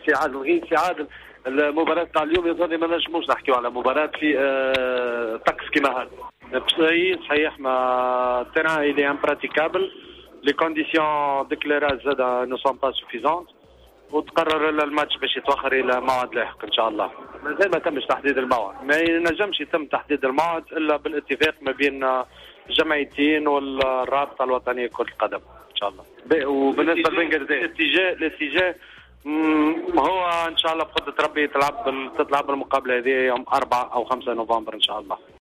استيعاب غير استيعاب المباراة تاع اليوم. يظهر ما نجموش نحكيو على مباراة في طقس كيما هذا. صحيح ما التيران إلي امبراتيكابل، لي كونديسيون ديكليراج زاد نو سون با سوفيزونت، وتقرر الماتش باش يتوخر الى موعد لاحق ان شاء الله. مازال ما تمش تحديد الموعد، ما ينجمش يتم تحديد الموعد الا بالاتفاق ما بين الجمعيتين والرابطه الوطنيه لكره القدم ان شاء الله. وبالنسبه لبنغلاديش الاتجاه هو ان شاء الله بقدره ربي تلعب المقابله هذه يوم 4 أو 5 نوفمبر ان شاء الله.